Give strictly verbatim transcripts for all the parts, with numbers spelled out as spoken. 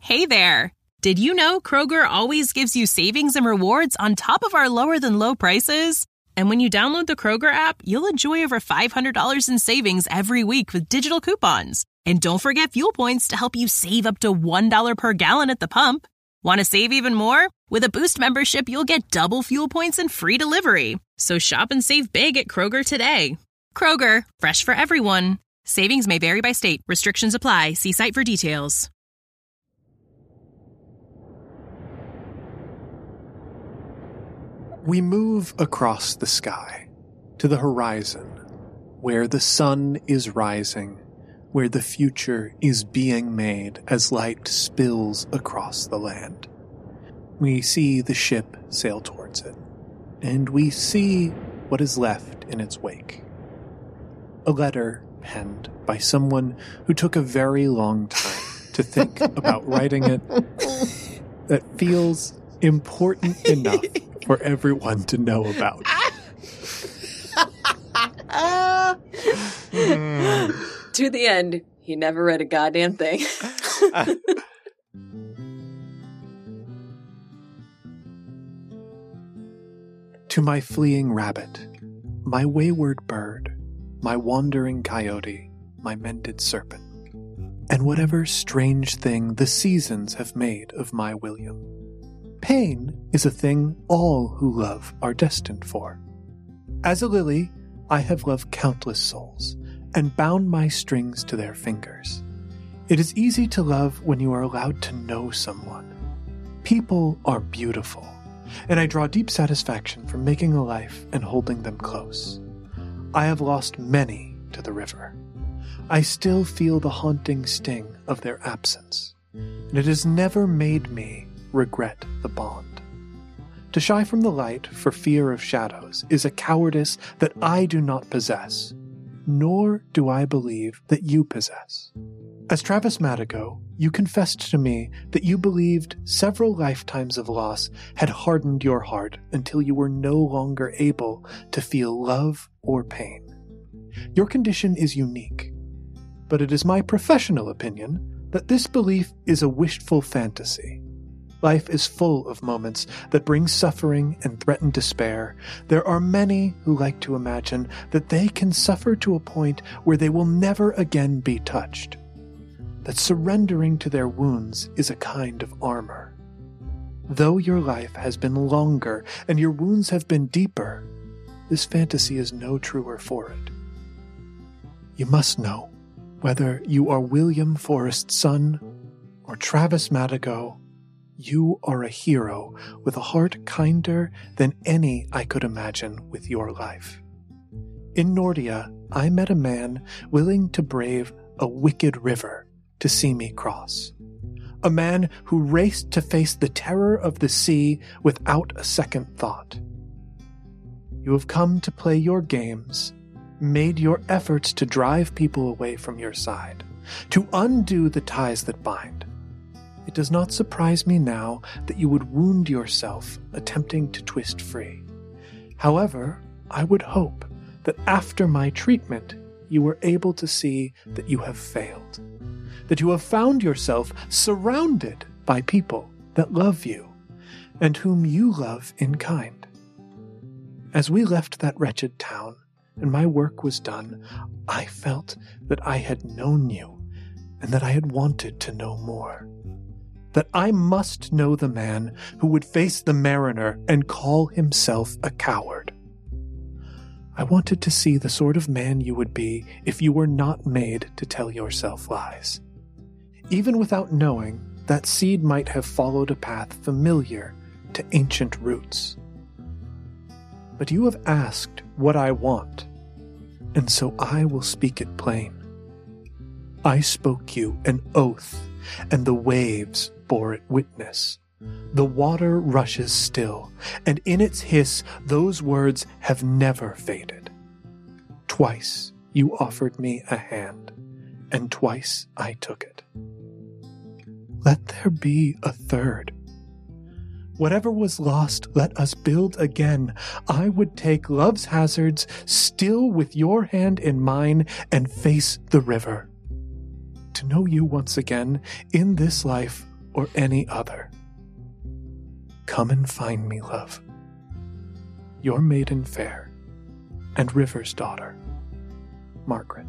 Hey there! Did you know Kroger always gives you savings and rewards on top of our lower-than-low prices? And when you download the Kroger app, you'll enjoy over five hundred dollars in savings every week with digital coupons. And don't forget fuel points to help you save up to one dollar per gallon at the pump. Want to save even more? With a Boost membership, you'll get double fuel points and free delivery. So shop and save big at Kroger today. Kroger, fresh for everyone. Savings may vary by state. Restrictions apply. See site for details. We move across the sky to the horizon, where the sun is rising, where the future is being made as light spills across the land. We see the ship sail towards it, and we see what is left in its wake. A letter penned by someone who took a very long time to think about writing it that feels important enough for everyone to know about. mm. To the end, he never read a goddamn thing. To my fleeing rabbit, my wayward bird, my wandering coyote, my mended serpent, and whatever strange thing the seasons have made of my William. Pain is a thing all who love are destined for. As a lily, I have loved countless souls, and bound my strings to their fingers. It is easy to love when you are allowed to know someone. People are beautiful, and I draw deep satisfaction from making a life and holding them close. I have lost many to the river. I still feel the haunting sting of their absence, and it has never made me regret the bond. To shy from the light for fear of shadows is a cowardice that I do not possess, nor do I believe that you possess. As Travis Madigo, you confessed to me that you believed several lifetimes of loss had hardened your heart until you were no longer able to feel love or pain. Your condition is unique, but it is my professional opinion that this belief is a wishful fantasy. Life is full of moments that bring suffering and threaten despair. There are many who like to imagine that they can suffer to a point where they will never again be touched. That surrendering to their wounds is a kind of armor. Though your life has been longer and your wounds have been deeper, this fantasy is no truer for it. You must know, whether you are William Forrest's son or Travis Madigo, you are a hero with a heart kinder than any I could imagine with your life. In Nordia, I met a man willing to brave a wicked river to see me cross. A man who raced to face the terror of the sea without a second thought. You have come to play your games, made your efforts to drive people away from your side, to undo the ties that bind. It does not surprise me now that you would wound yourself attempting to twist free. However, I would hope that after my treatment, you were able to see that you have failed, that you have found yourself surrounded by people that love you and whom you love in kind. As we left that wretched town and my work was done, I felt that I had known you and that I had wanted to know more. That I must know the man who would face the mariner and call himself a coward. I wanted to see the sort of man you would be if you were not made to tell yourself lies. Even without knowing, that seed might have followed a path familiar to ancient roots. But you have asked what I want, and so I will speak it plain. I spoke you an oath, and the waves bore it witness. The water rushes still, and in its hiss those words have never faded. Twice you offered me a hand, and twice I took it. Let there be a third. Whatever was lost, let us build again. I would take love's hazards, still with your hand in mine, and face the river. To know you once again, in this life or any other. Come and find me, love. Your maiden fair and River's daughter, Margaret.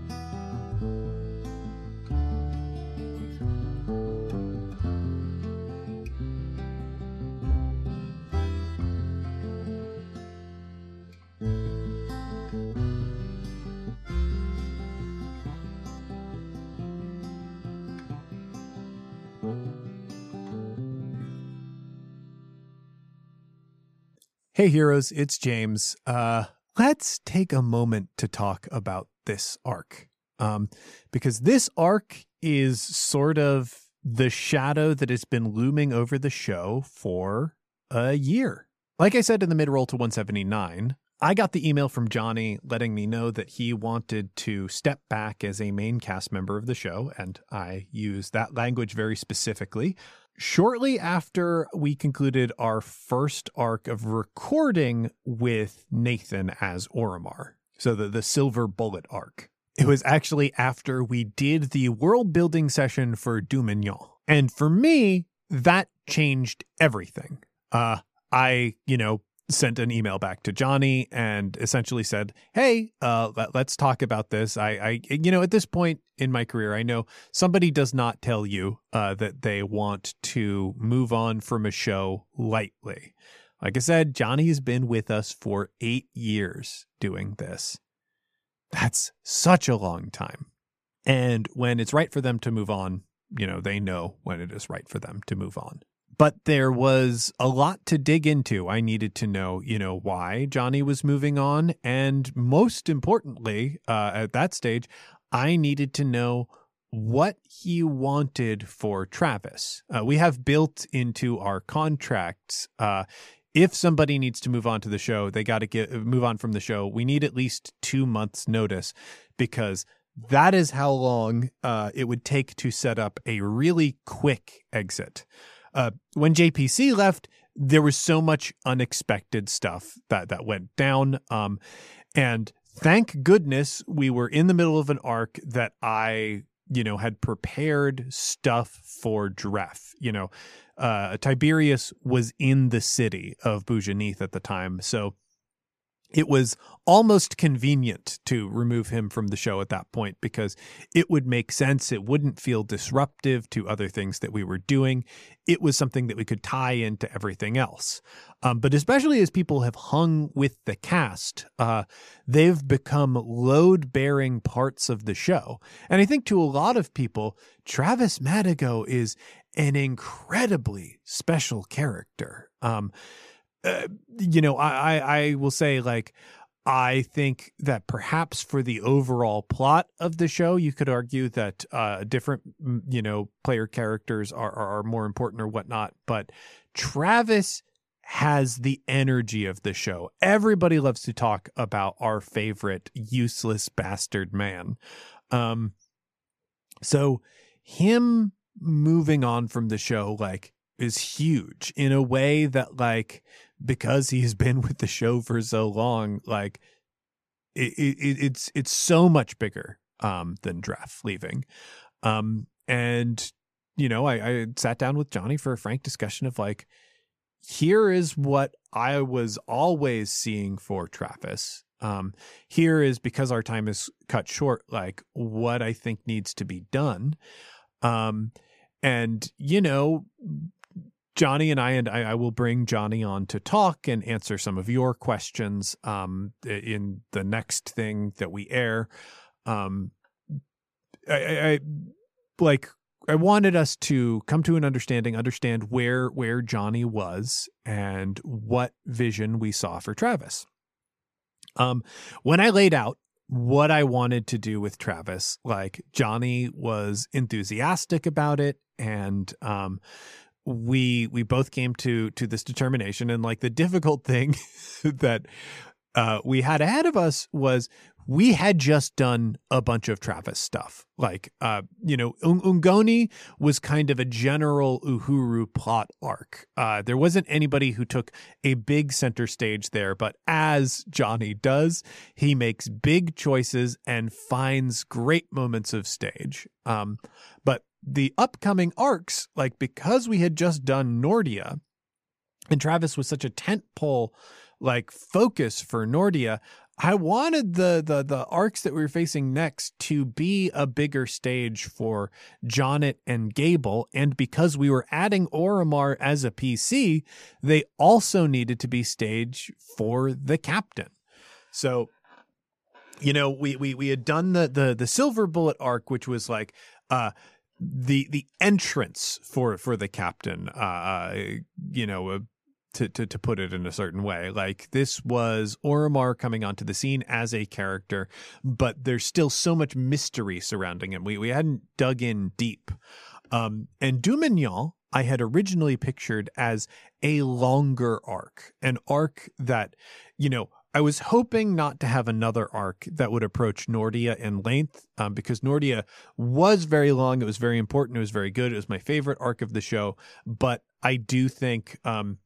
Hey heroes, it's James. Uh, let's take a moment to talk about this arc. Um, because this arc is sort of the shadow that has been looming over the show for a year. Like I said in the mid-roll to one seventy-nine, I got the email from Johnny letting me know that he wanted to step back as a main cast member of the show, and I use that language very specifically. Shortly after we concluded our first arc of recording with Nathan as Oromar, so the, the Silver Bullet arc. It was actually after we did the world building session for Dominion. And for me, that changed everything. Uh, I, you know, sent an email back to Johnny and essentially said, hey, uh, let, let's talk about this. I, I, you know, at this point in my career, I know somebody does not tell you uh, that they want to move on from a show lightly. Like I said, Johnny's been with us for eight years doing this. That's such a long time. And when it's right for them to move on, you know, they know when it is right for them to move on. But there was a lot to dig into. I needed to know, you know, why Johnny was moving on. And most importantly, uh, at that stage, I needed to know what he wanted for Travis. Uh, we have built into our contracts, uh, if somebody needs to move on to the show, they got to get move on from the show. We need at least two months notice because that is how long uh, it would take to set up a really quick exit. Uh, when J P C left, there was so much unexpected stuff that, that went down. Um, and thank goodness we were in the middle of an arc that I, you know, had prepared stuff for Dref. You know, uh, Tiberius was in the city of Bujanith at the time. So it was almost convenient to remove him from the show at that point because it would make sense. It wouldn't feel disruptive to other things that we were doing. It was something that we could tie into everything else. Um, but especially as people have hung with the cast, uh, they've become load-bearing parts of the show. And I think to a lot of people, Travis Madigo is an incredibly special character. Um Uh, you know, I, I, I will say, like, I think that perhaps for the overall plot of the show, you could argue that uh, different, you know, player characters are, are, are more important or whatnot. But Travis has the energy of the show. Everybody loves to talk about our favorite useless bastard man. Um, so him moving on from the show, like, is huge in a way that, like, because he's been with the show for so long, like it, it it's it's so much bigger um than Dref leaving. Um and you know, I, I sat down with Johnny for a frank discussion of like, here is what I was always seeing for Travis. Um, here is, because our time is cut short, like what I think needs to be done. Um and you know, Johnny and I, and I, I will bring Johnny on to talk and answer some of your questions um, in the next thing that we air. Um, I, I, I like. I wanted us to come to an understanding, understand where where Johnny was and what vision we saw for Travis. Um, when I laid out what I wanted to do with Travis, like Johnny was enthusiastic about it, and um. we we both came to to this determination. And like the difficult thing that uh we had ahead of us was we had just done a bunch of Travis stuff. Like uh you know, Un- Ungoni was kind of a general Uhuru plot arc. Uh there wasn't anybody who took a big center stage there, but as Johnny does, he makes big choices and finds great moments of stage. Um but the upcoming arcs, like because we had just done Nordia and Travis was such a tentpole like focus for Nordia, I wanted the the the arcs that we were facing next to be a bigger stage for Jonnet and Gable. And because we were adding Oromar as a P C, they also needed to be stage for the captain. So, you know, we we we had done the the the Silver Bullet arc, which was like uh the the entrance for for the captain, uh you know, uh, To, to to put it in a certain way. Like, this was Oromar coming onto the scene as a character, but there's still so much mystery surrounding him. We we hadn't dug in deep. Um, and Dominion, I had originally pictured as a longer arc, an arc that, you know, I was hoping not to have another arc that would approach Nordia in length, um, because Nordia was very long. It was very important. It was very good. It was my favorite arc of the show. But I do think... Um,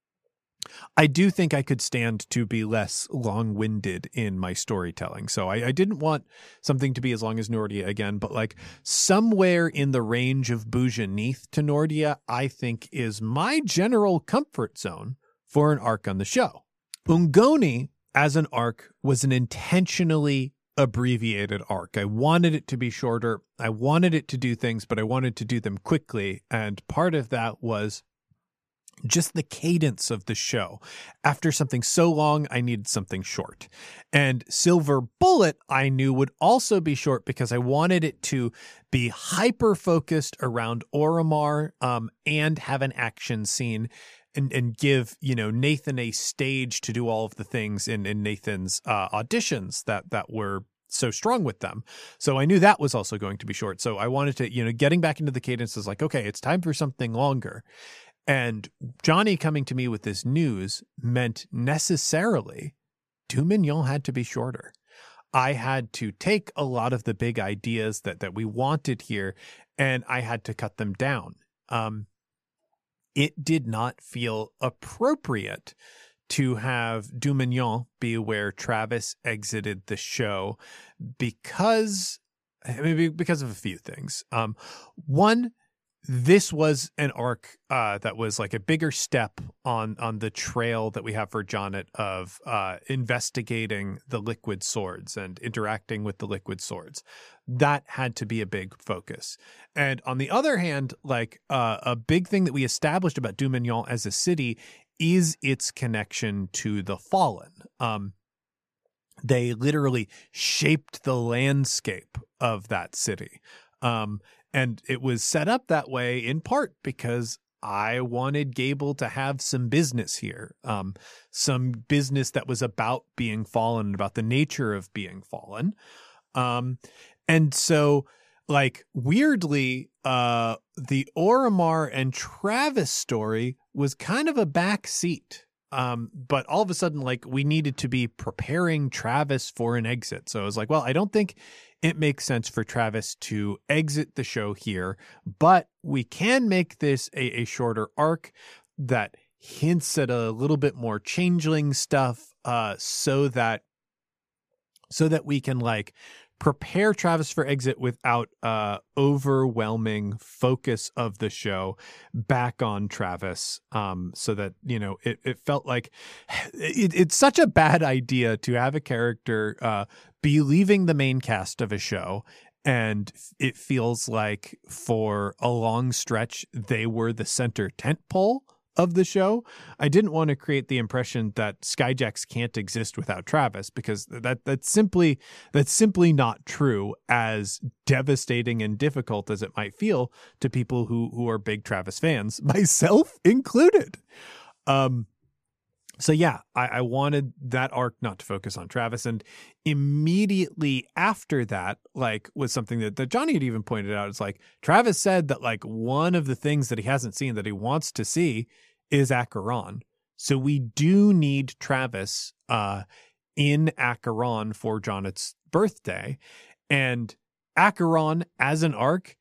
I do think I could stand to be less long-winded in my storytelling. So I, I didn't want something to be as long as Nordia again, but like somewhere in the range of Bouja Neath to Nordia, I think is my general comfort zone for an arc on the show. Ungoni as an arc was an intentionally abbreviated arc. I wanted it to be shorter. I wanted it to do things, but I wanted to do them quickly. And part of that was just the cadence of the show. After something so long, I needed something short. And Silver Bullet, I knew would also be short because I wanted it to be hyper-focused around Oromar, um, and have an action scene and, and give, you know, Nathan a stage to do all of the things in, in Nathan's uh, auditions that, that were so strong with them. So I knew that was also going to be short. So I wanted to, you know, getting back into the cadence is like, okay, it's time for something longer. And Johnny coming to me with this news meant necessarily Dominion had to be shorter. I had to take a lot of the big ideas that, that we wanted here, and I had to cut them down. Um, it did not feel appropriate to have Dominion be where Travis exited the show because, maybe because of a few things. Um, one, this was an arc uh, that was like a bigger step on on the trail that we have for Jonnet of uh, investigating the liquid swords and interacting with the liquid swords. That had to be a big focus. And on the other hand, like uh, a big thing that we established about Dominion as a city is its connection to the Fallen. Um, they literally shaped the landscape of that city. Um, And it was set up that way in part because I wanted Gable to have some business here, um, some business that was about being fallen, about the nature of being fallen. Um, and so, like, weirdly, uh, the Oromar and Travis story was kind of a back seat. Um, but all of a sudden, like, we needed to be preparing Travis for an exit. So I was like, well, I don't think it makes sense for Travis to exit the show here, but we can make this a, a shorter arc that hints at a little bit more changeling stuff, uh, so that, so that we can like prepare Travis for exit without uh overwhelming focus of the show back on Travis, um so that, you know, it, it felt like it, it's such a bad idea to have a character uh be leaving the main cast of a show and it feels like for a long stretch they were the center tentpole of the show. I didn't want to create the impression that Skyjacks can't exist without Travis, because that that's simply that's simply not true, as devastating and difficult as it might feel to people who who are big Travis fans, myself included. Um so yeah, I, I wanted that arc not to focus on Travis. And immediately after that, like, was something that, that Johnny had even pointed out. It's like, Travis said that, like, one of the things that he hasn't seen that he wants to see is Acheron. So we do need Travis uh, in Acheron for Jonnet's birthday. And Acheron as an arc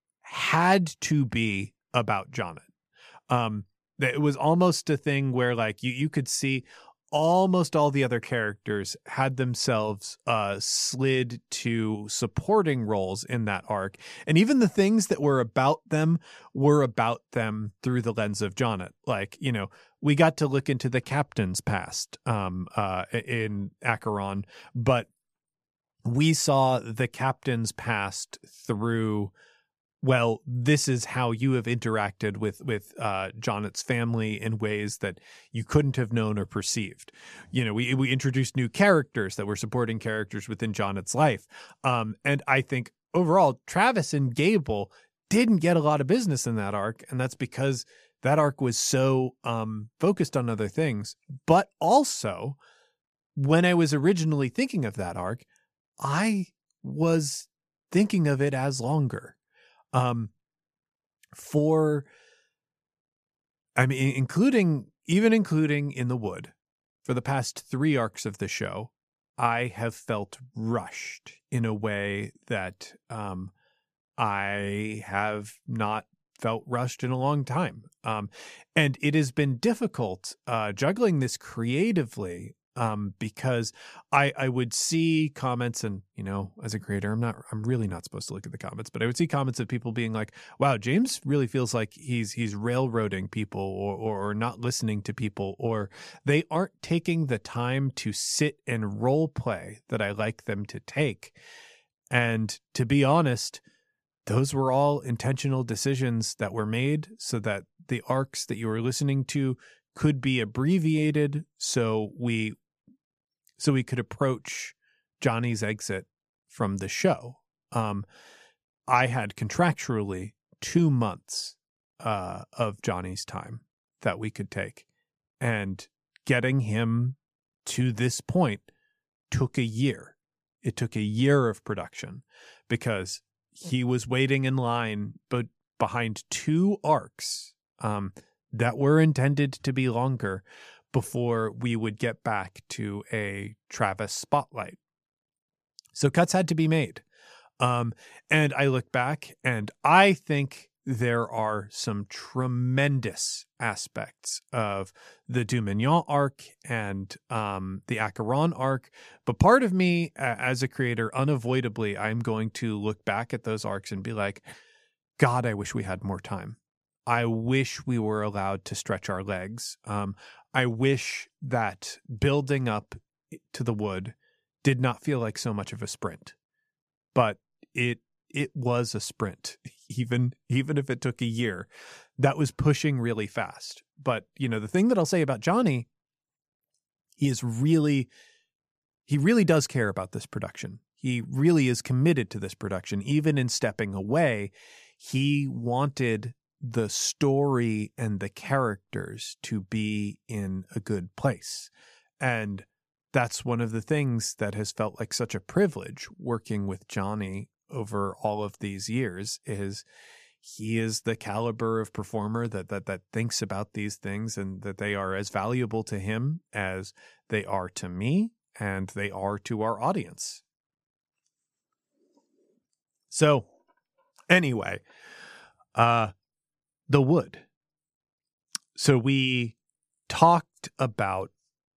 had to be about Jonnet. Um, It was almost a thing where, like, you, you could see almost all the other characters had themselves uh, slid to supporting roles in that arc. And even the things that were about them were about them through the lens of Jonnet. Like, you know, we got to look into the captain's past um, uh, in Acheron, but we saw the captain's past through, well, this is how you have interacted with with uh, Jonnet's family in ways that you couldn't have known or perceived. You know, we we introduced new characters that were supporting characters within Jonnet's life. Um, and I think overall, Travis and Gable didn't get a lot of business in that arc, and that's because that arc was so um, focused on other things. But also, when I was originally thinking of that arc, I was thinking of it as longer. Um, for, I mean, including, even including In the Wood, for the past three arcs of the show, I have felt rushed in a way that um, I have not felt rushed in a long time. Um, and it has been difficult uh, juggling this creatively. Um, because I, I would see comments, and, you know, as a creator, I'm not, I'm really not supposed to look at the comments, but I would see comments of people being like, wow, James really feels like he's, he's railroading people or, or, or not listening to people, or they aren't taking the time to sit and role play that I like them to take. And to be honest, those were all intentional decisions that were made so that the arcs that you were listening to could be abbreviated. So we, So we could approach Johnny's exit from the show. Um, I had contractually two months uh, of Johnny's time that we could take. And getting him to this point took a year. It took a year of production because he was waiting in line but behind two arcs um, that were intended to be longer before we would get back to a Travis spotlight. So cuts had to be made. Um, and I look back and I think there are some tremendous aspects of the Dumignon arc and um, the Acheron arc. But part of me, uh, as a creator, unavoidably, I'm going to look back at those arcs and be like, God, I wish we had more time. I wish we were allowed to stretch our legs. Um, I wish that building up to the wood did not feel like so much of a sprint, but it it was a sprint, even even if it took a year. That was pushing really fast. But you know, the thing that I'll say about Johnny, he is really he really does care about this production. He really is committed to this production. Even in stepping away, he wanted the story and the characters to be in a good place. And that's one of the things that has felt like such a privilege working with Johnny over all of these years is he is the caliber of performer that, that, that thinks about these things and that they are as valuable to him as they are to me and they are to our audience. So anyway, uh, The Wood. So we talked about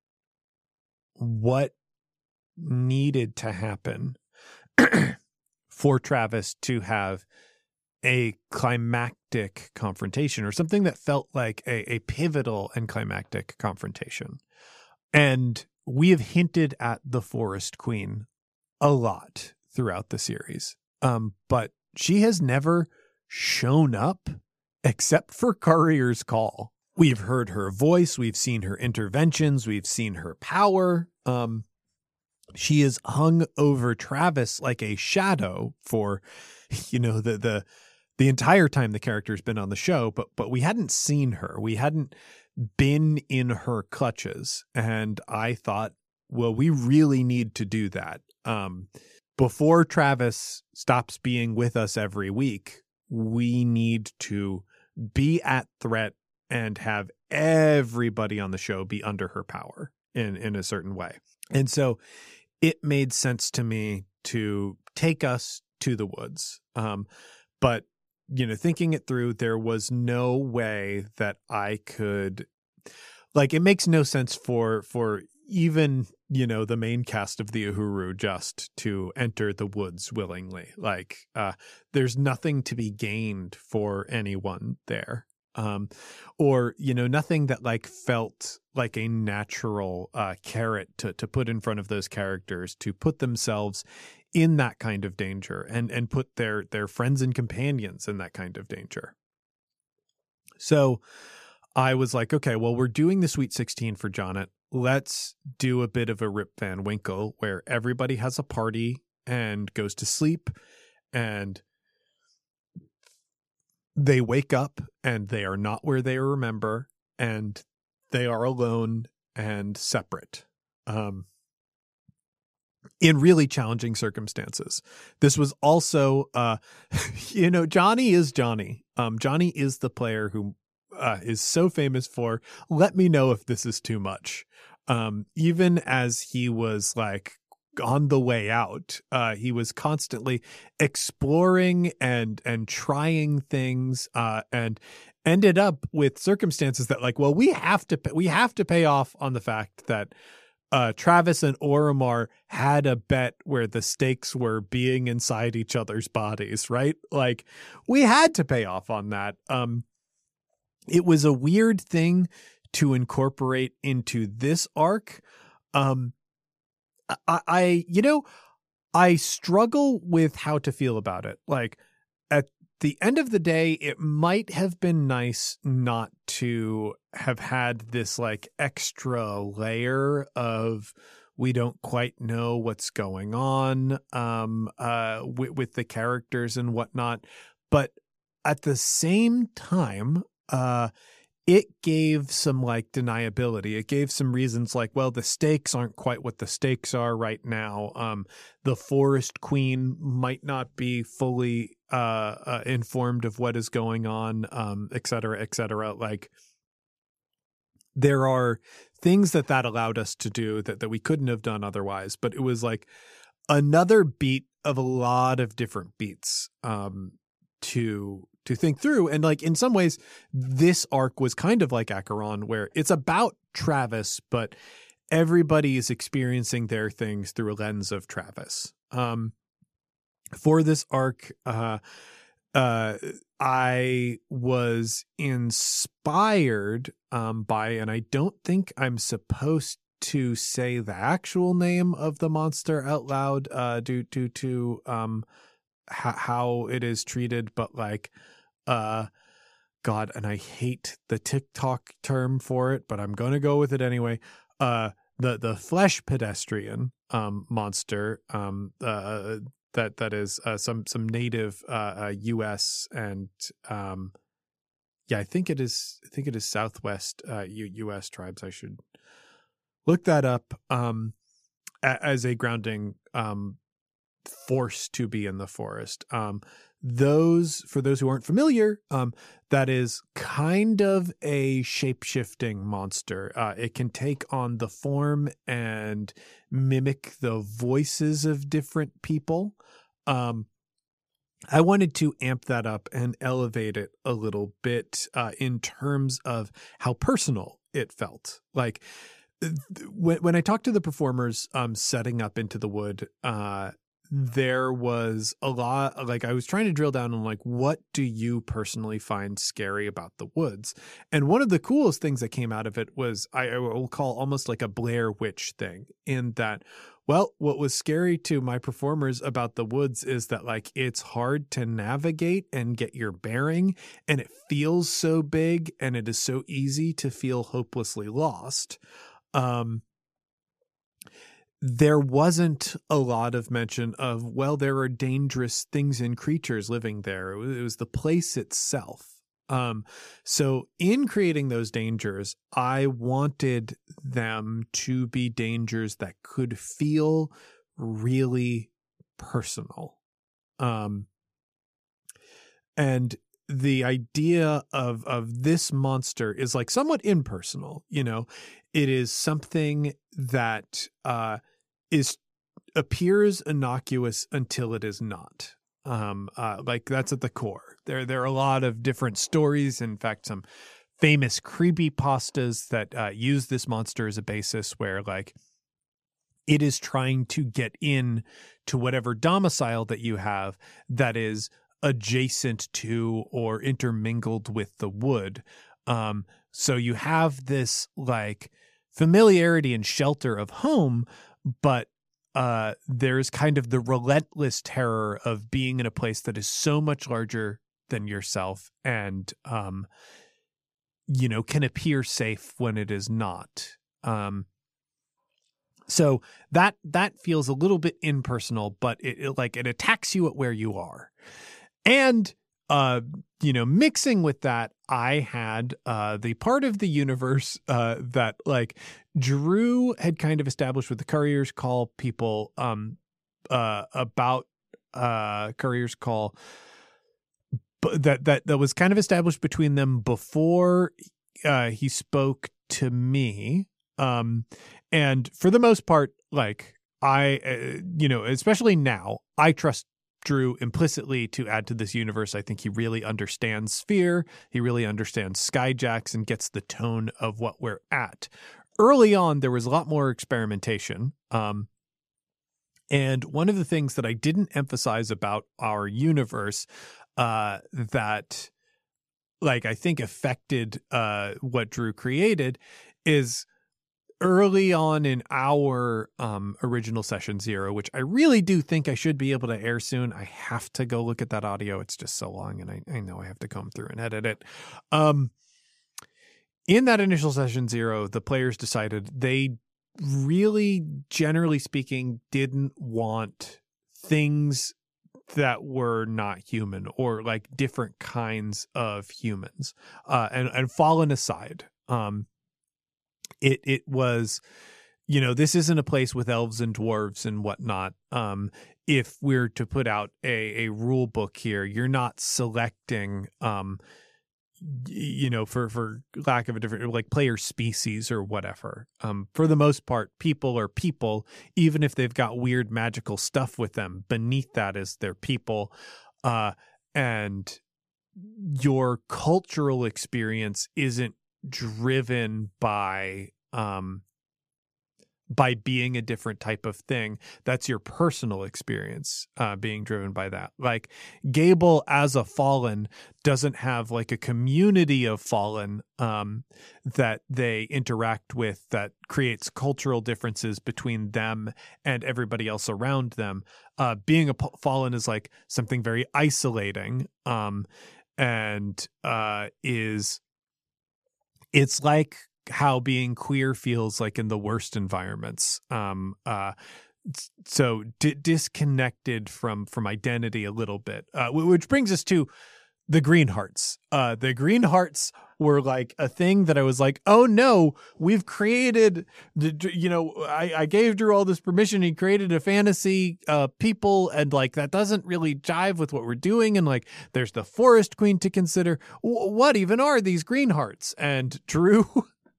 what needed to happen for Travis to have a climactic confrontation or something that felt like a, a pivotal and climactic confrontation. And we have hinted at the Forest Queen a lot throughout the series. Um, but she has never shown up except for Courier's Call. We've heard her voice. We've seen her interventions. We've seen her power. Um, she is hung over Travis like a shadow for, you know, the, the, the entire time the character's been on the show, but, but we hadn't seen her. We hadn't been in her clutches. And I thought, well, we really need to do that. Um, before Travis stops being with us every week, we need to be at threat and have everybody on the show be under her power in, in a certain way. And so it made sense to me to take us to the woods. Um, but, you know, thinking it through, there was no way that I could, like it makes no sense for for even, you know, the main cast of the Uhuru just to enter the woods willingly. Like uh, there's nothing to be gained for anyone there. Um, or, you know, nothing that like felt like a natural uh, carrot to, to put in front of those characters to put themselves in that kind of danger and, and put their, their friends and companions in that kind of danger. So I was like, okay, well, we're doing the Sweet sixteen for Jonnet. Let's do a bit of a Rip Van Winkle where everybody has a party and goes to sleep and they wake up and they are not where they remember and they are alone and separate um, in really challenging circumstances. This was also, uh, you know, Johnny is Johnny. Um, Johnny is the player who uh, is so famous for, let me know if this is too much. Um, even as he was like on the way out, uh, he was constantly exploring and and trying things, uh, and ended up with circumstances that like, well, we have to we have to pay off on the fact that uh, Travis and Oromar had a bet where the stakes were being inside each other's bodies, right? Like we had to pay off on that. Um, it was a weird thing to incorporate into this arc. Um, I, I, you know, I struggle with how to feel about it. Like at the end of the day, it might have been nice not to have had this like extra layer of, we don't quite know what's going on, um, uh, with, with the characters and whatnot. But at the same time, uh, it gave some like deniability. It gave some reasons like, well, the stakes aren't quite what the stakes are right now. Um, the Forest Queen might not be fully uh, uh, informed of what is going on, um, et cetera, et cetera. Like there are things that that allowed us to do that, that we couldn't have done otherwise. But it was like another beat of a lot of different beats um, to to think through. And like in some ways, this arc was kind of like Acheron, where it's about Travis, but everybody is experiencing their things through a lens of Travis. Um, for this arc, uh, uh, I was inspired um, by, and I don't think I'm supposed to say the actual name of the monster out loud uh, due, due to um, h- how it is treated, but like, Uh, God, and I hate the TikTok term for it, but I'm going to go with it anyway. Uh, the the flesh pedestrian um, monster um, uh, that that is uh, some some native uh, uh, U S and um, yeah, I think it is. I think it is Southwest uh, U- U.S. tribes. I should look that up um, a- as a grounding um, force to be in the forest. Um, Those, for those who aren't familiar, um, that is kind of a shape-shifting monster. Uh, it can take on the form and mimic the voices of different people. Um, I wanted to amp that up and elevate it a little bit uh, in terms of how personal it felt. Like th- when when I talked to the performers um, setting up Into the Wood, uh, there was a lot, like I was trying to drill down on like, what do you personally find scary about the woods? And one of the coolest things that came out of it was, I, I will call almost like a Blair Witch thing, in that, well, what was scary to my performers about the woods is that like, it's hard to navigate and get your bearing, and it feels so big and it is so easy to feel hopelessly lost. Um, There wasn't a lot of mention of, well, there are dangerous things and creatures living there. It was, it was the place itself. Um, so in creating those dangers, I wanted them to be dangers that could feel really personal. Um, and the idea of, of this monster is like somewhat impersonal, you know. It is something that uh, is appears innocuous until it is not. Um, uh, like that's at the core. There, there are a lot of different stories. In fact, some famous creepypastas that uh, use this monster as a basis, where like it is trying to get in to whatever domicile that you have that is adjacent to or intermingled with the wood. Um, so you have this like familiarity and shelter of home, but uh, there's kind of the relentless terror of being in a place that is so much larger than yourself and, um, you know, can appear safe when it is not. Um, so that, that feels a little bit impersonal, but it, it like it attacks you at where you are. And, uh, you know, mixing with that, I had uh, the part of the universe uh, that like Drew had kind of established with the Courier's Call people um, uh, about uh, Courier's Call, but that, that, that was kind of established between them before uh, he spoke to me. Um, and for the most part, like I, uh, you know, especially now, I trust Drew implicitly to add to this universe. I think he really understands Sphere. He really understands Skyjacks and gets the tone of what we're at. Early on, there was a lot more experimentation. Um, and one of the things that I didn't emphasize about our universe uh, that, like, I think affected uh, what Drew created is early on in our um, original session zero, which I really do think I should be able to air soon. I have to go look at that audio. It's just so long, and I, I know I have to comb through and edit it. Um, in that initial session zero, the players decided they really, generally speaking, didn't want things that were not human or like different kinds of humans, uh, and, and fallen aside. Um, It it was, you know, this isn't a place with elves and dwarves and whatnot. Um, if we're to put out a, a rule book here, you're not selecting, um, you know, for, for lack of a different, like player species or whatever. Um, for the most part, people are people, even if they've got weird magical stuff with them. Beneath that is their people. Uh, and your cultural experience isn't driven by um by being a different type of thing. That's your personal experience uh being driven by that. Like Gable as a fallen doesn't have like a community of fallen um that they interact with that creates cultural differences between them and everybody else around them. Uh being a fallen is like something very isolating um and uh is It's like how being queer feels like in the worst environments. Um, uh, so d- disconnected from from identity a little bit, uh, which brings us to the Green Hearts. Uh, the Green Hearts were like a thing that I was like, oh no, we've created the, you know, I, I gave Drew all this permission. He created a fantasy uh, people, and like that doesn't really jive with what we're doing. And like, there's the Forest Queen to consider. W- what even are these Green Hearts? And Drew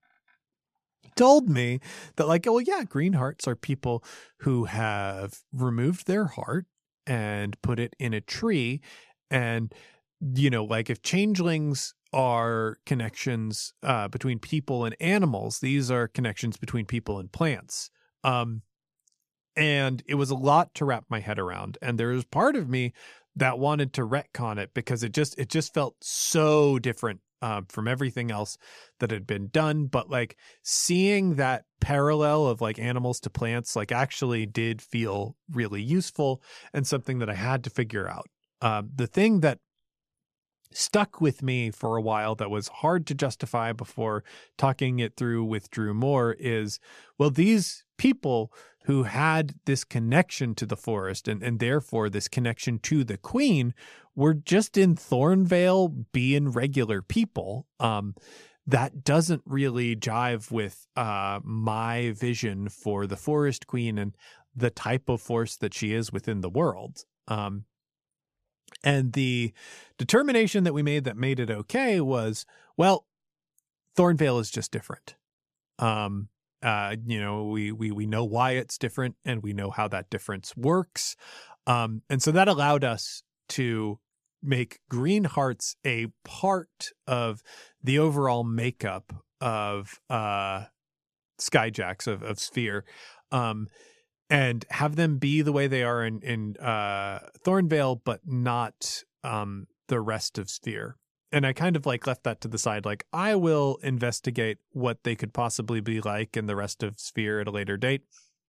told me that like, oh yeah, Green Hearts are people who have removed their heart and put it in a tree. And, you know, like if changelings are connections uh, between people and animals, these are connections between people and plants. Um, and it was a lot to wrap my head around. And there was part of me that wanted to retcon it because it just, it just felt so different uh, from everything else that had been done. But like seeing that parallel of like animals to plants, like actually did feel really useful and something that I had to figure out. Uh, the thing that stuck with me for a while that was hard to justify before talking it through with Drew Moore is, well, these people who had this connection to the forest and, and therefore this connection to the queen were just in Thornvale being regular people. Um, that doesn't really jive with uh, my vision for the forest queen and the type of force that she is within the world. Um, And the determination that we made that made it okay was, well, Thornvale is just different. Um, uh, you know, we, we, we know why it's different and we know how that difference works. Um, and so that allowed us to make green hearts a part of the overall makeup of uh, Skyjacks, of, of Sphere, um, and have them be the way they are in, in uh, Thornvale, but not um, the rest of Sphere. And I kind of like left that to the side. Like, I will investigate what they could possibly be like in the rest of Sphere at a later date.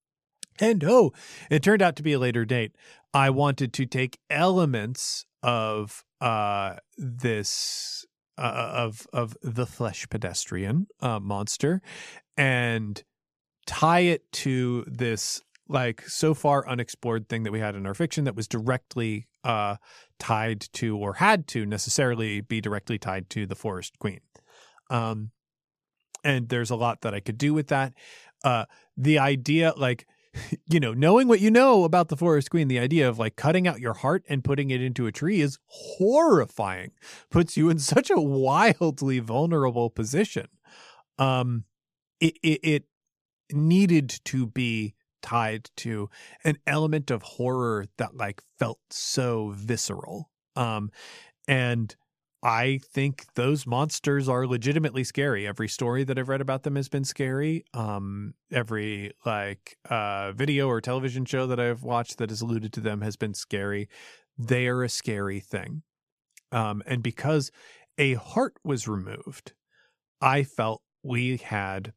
And oh, it turned out to be a later date. I wanted to take elements of uh, this uh, of of the Flesh Pedestrian uh, monster and tie it to this like so far unexplored thing that we had in our fiction that was directly uh, tied to, or had to necessarily be directly tied to, the Forest Queen. Um, and there's a lot that I could do with that. Uh, the idea, like, you know, knowing what you know about the Forest Queen, the idea of like cutting out your heart and putting it into a tree is horrifying, puts you in such a wildly vulnerable position. Um, it, it, it needed to be tied to an element of horror that like felt so visceral. Um, and I think those monsters are legitimately scary. Every story that I've read about them has been scary. Um, every like uh, video or television show that I've watched that has alluded to them has been scary. They are a scary thing. Um, and because a heart was removed, I felt we had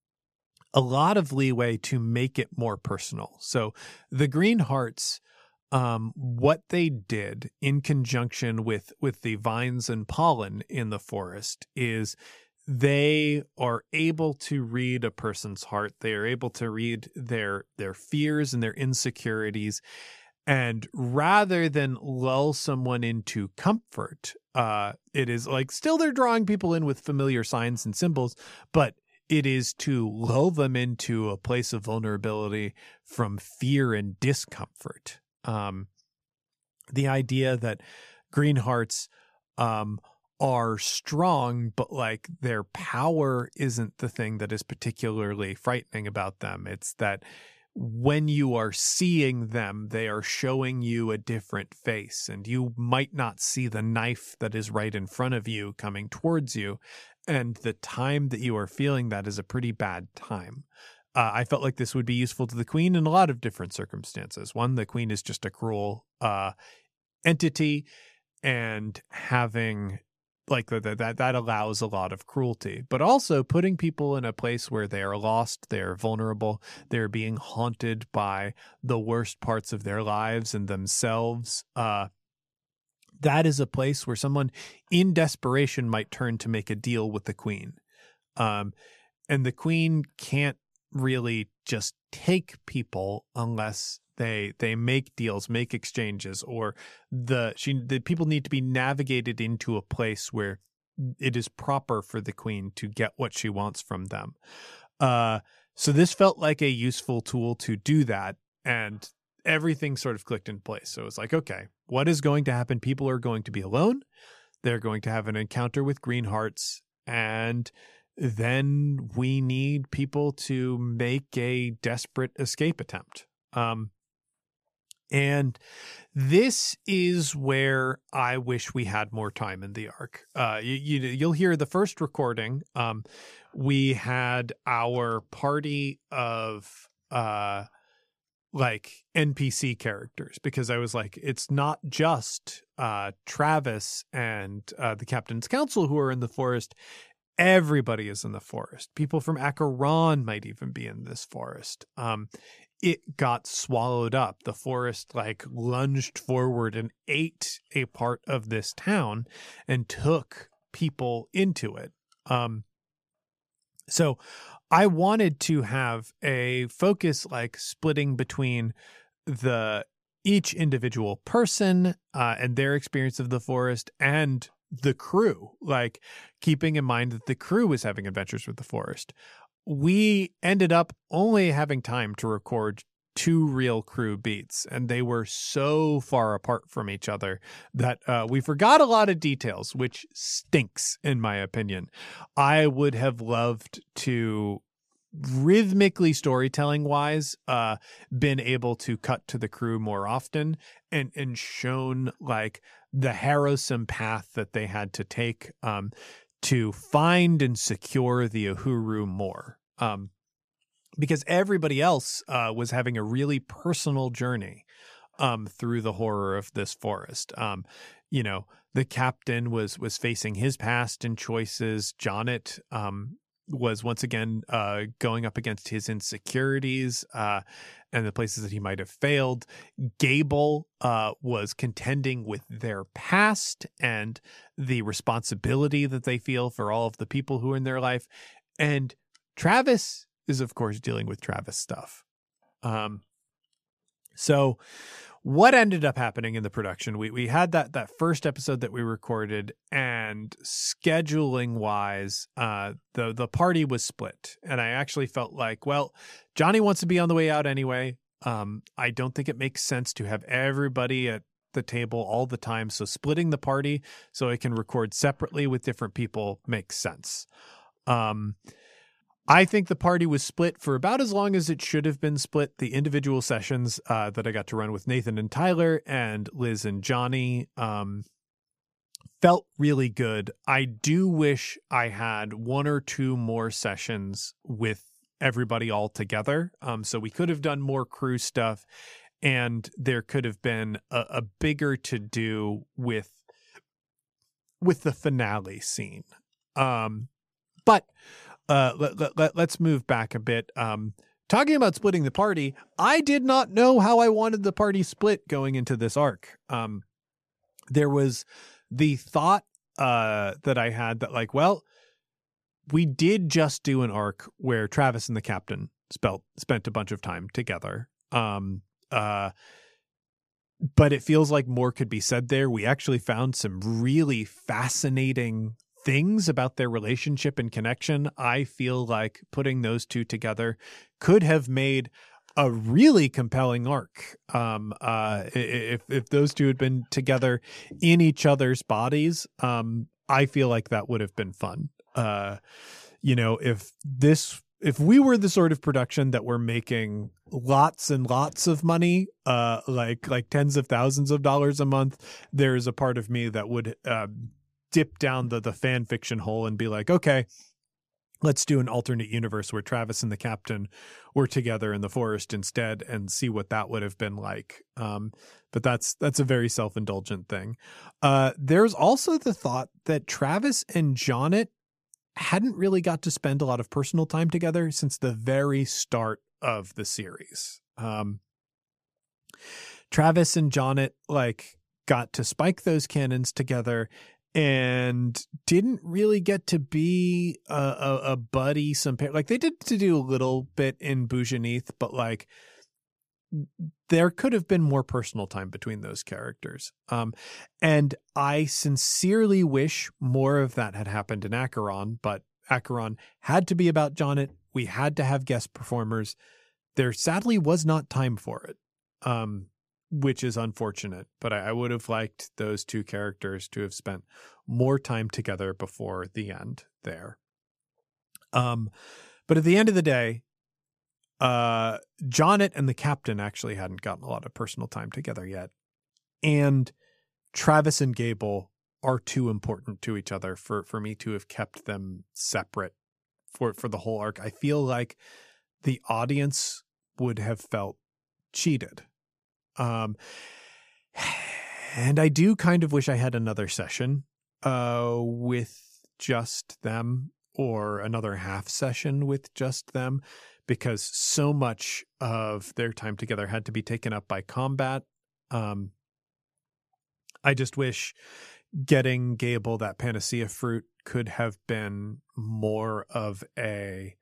a lot of leeway to make it more personal. So the Green Hearts, um, what they did in conjunction with, with the vines and pollen in the forest is they are able to read a person's heart. They are able to read their, their fears and their insecurities. And rather than lull someone into comfort, uh, it is like still they're drawing people in with familiar signs and symbols, but it is to lull them into a place of vulnerability from fear and discomfort. Um, the idea that Green Hearts um, are strong, but like their power isn't the thing that is particularly frightening about them. It's that when you are seeing them, they are showing you a different face, and you might not see the knife that is right in front of you coming towards you. And the time that you are feeling that is a pretty bad time. Uh, I felt like this would be useful to the Queen in a lot of different circumstances. One, the Queen is just a cruel uh, entity, and having like that, that that allows a lot of cruelty, but also putting people in a place where they are lost, they're vulnerable, they're being haunted by the worst parts of their lives and themselves. Uh, that is a place where someone in desperation might turn to make a deal with the Queen. Um, and the Queen can't really just take people unless they they make deals, make exchanges, or the she the people need to be navigated into a place where it is proper for the Queen to get what she wants from them. Uh, so this felt like a useful tool to do that, and everything sort of clicked in place. So it's like, okay, what is going to happen? People are going to be alone. They're going to have an encounter with Green Hearts, and then we need people to make a desperate escape attempt. Um, and this is where I wish we had more time in the arc. Uh, you, you, you'll hear the first recording. Um, we had our party of uh, like N P C characters, because I was like, it's not just uh, Travis and uh, the Captain's Council who are in the forest. Everybody is in the forest. People from Acheron might even be in this forest. Um, it got swallowed up. The forest like lunged forward and ate a part of this town and took people into it. Um, so I wanted to have a focus like splitting between the each individual person uh, and their experience of the forest and the crew, like keeping in mind that the crew was having adventures with the forest. We ended up only having time to record two real crew beats, and they were so far apart from each other that uh, we forgot a lot of details, which stinks in my opinion. I would have loved to rhythmically storytelling wise, uh, been able to cut to the crew more often and, and shown like the harrowsome path that they had to take, um, to find and secure the Uhuru more. Um, because everybody else, uh, was having a really personal journey, um, through the horror of this forest. Um, you know, the captain was, was facing his past and choices. Jonnet, um, was once again uh, going up against his insecurities uh, and the places that he might have failed. Gable uh, was contending with their past and the responsibility that they feel for all of the people who are in their life. And Travis is, of course, dealing with Travis stuff. Um, so what ended up happening in the production, we we had that that first episode that we recorded, and scheduling wise, uh, the the party was split, and I actually felt like, well, Johnny wants to be on the way out anyway. Um, I don't think it makes sense to have everybody at the table all the time, so splitting the party so I can record separately with different people makes sense. Um, I think the party was split for about as long as it should have been split. The individual sessions uh, that I got to run with Nathan and Tyler and Liz and Johnny um, felt really good. I do wish I had one or two more sessions with everybody all together. Um, so we could have done more crew stuff, and there could have been a, a bigger to do with with the finale scene. Um, but Uh, let, let, let, let's move back a bit. Um, talking about splitting the party, I did not know how I wanted the party split going into this arc. Um, there was the thought uh, that I had that, like, well, we did just do an arc where Travis and the captain spelt, spent a bunch of time together. Um, uh, but it feels like more could be said there. We actually found some really fascinating things about their relationship and connection. I feel like putting those two together could have made a really compelling arc. Um, uh, if if those two had been together in each other's bodies, um, I feel like that would have been fun. Uh, you know, if this, if we were the sort of production that were making lots and lots of money, uh, like like tens of thousands of dollars a month, there's a part of me that would uh, dip down the the fan fiction hole and be like, okay, let's do an alternate universe where Travis and the captain were together in the forest instead, and see what that would have been like. Um, but that's that's a very self-indulgent thing. Uh, there's also the thought that Travis and Jonnet hadn't really got to spend a lot of personal time together since the very start of the series. Um, Travis and Jonnet like got to spike those cannons together and didn't really get to be a, a, a buddy. Some like they did to do a little bit in Bujanith, but like there could have been more personal time between those characters. Um, and I sincerely wish more of that had happened in Acheron, but Acheron had to be about Jonnet. We had to have guest performers. There sadly was not time for it. Um, which is unfortunate, but I, I would have liked those two characters to have spent more time together before the end there. Um, but at the end of the day, uh, Jonnet and the captain actually hadn't gotten a lot of personal time together yet. And Travis and Gable are too important to each other for, for me to have kept them separate for, for the whole arc. I feel like the audience would have felt cheated. Um, and I do kind of wish I had another session, uh, with just them, or another half session with just them, because so much of their time together had to be taken up by combat. Um, I just wish getting Gable that panacea fruit could have been more of a,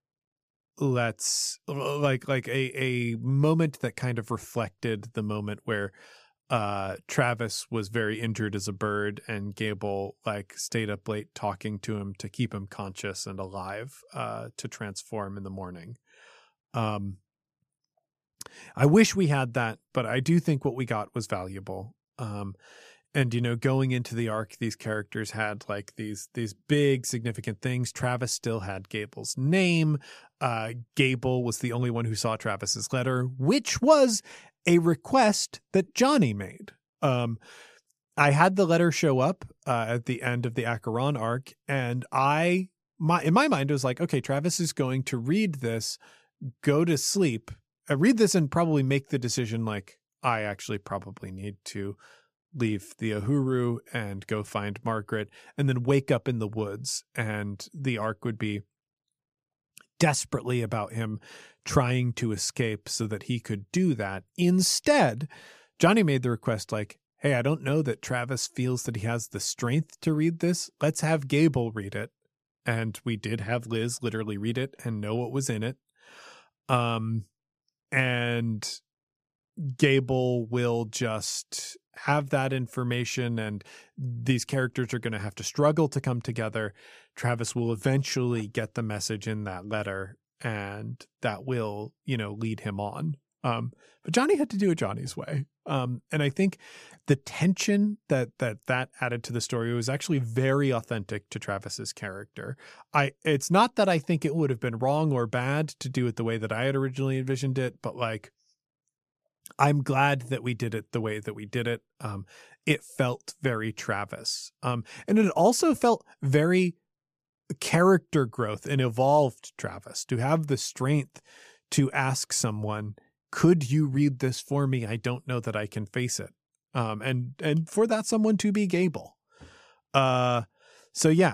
let's like like a a moment that kind of reflected the moment where uh Travis was very injured as a bird, and Gable like stayed up late talking to him to keep him conscious and alive, uh to transform in the morning. um I wish we had that, but I do think what we got was valuable. Um and, you know, going into the arc, these characters had like these these big significant things. Travis still had Gable's name. Uh, Gable was the only one who saw Travis's letter, which was a request that Johnny made. Um, I had the letter show up uh, at the end of the Acheron arc, and I, my in my mind, it was like, okay, Travis is going to read this, go to sleep, uh, read this, and probably make the decision like, I actually probably need to leave the Uhuru and go find Margaret, and then wake up in the woods, and the arc would be desperately about him trying to escape so that he could do that. Instead, Johnny made the request like, hey, I don't know that Travis feels that he has the strength to read this. Let's have Gable read it. And we did have Liz literally read it and know what was in it. Um, and Gable will just have that information, and these characters are going to have to struggle to come together. Travis will eventually get the message in that letter, and that will, you know, lead him on. Um, but Johnny had to do it Johnny's way. Um, and I think the tension that that that added to the story was actually very authentic to Travis's character. I it's not that I think it would have been wrong or bad to do it the way that I had originally envisioned it, but like, I'm glad that we did it the way that we did it. Um, it felt very Travis. Um, and it also felt very character growth and evolved Travis to have the strength to ask someone, could you read this for me? I don't know that I can face it. Um, and, and for that someone to be Gable. Uh, so yeah,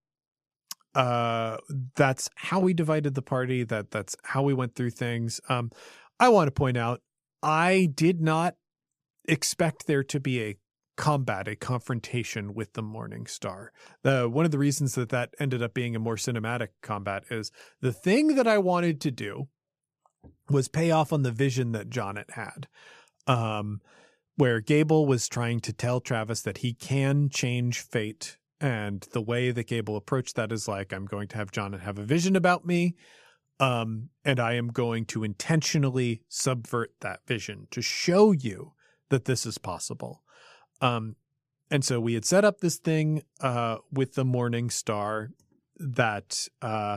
uh, that's how we divided the party. That that's how we went through things. Um, I want to point out, I did not expect there to be a combat, a confrontation with the Morning Star. The, one of the reasons that that ended up being a more cinematic combat is the thing that I wanted to do was pay off on the vision that Jonnet had, um, where Gable was trying to tell Travis that he can change fate. And the way that Gable approached that is like, I'm going to have Jonnet have a vision about me. Um, and I am going to intentionally subvert that vision to show you that this is possible. Um, and so we had set up this thing uh, with the Morning Star that uh,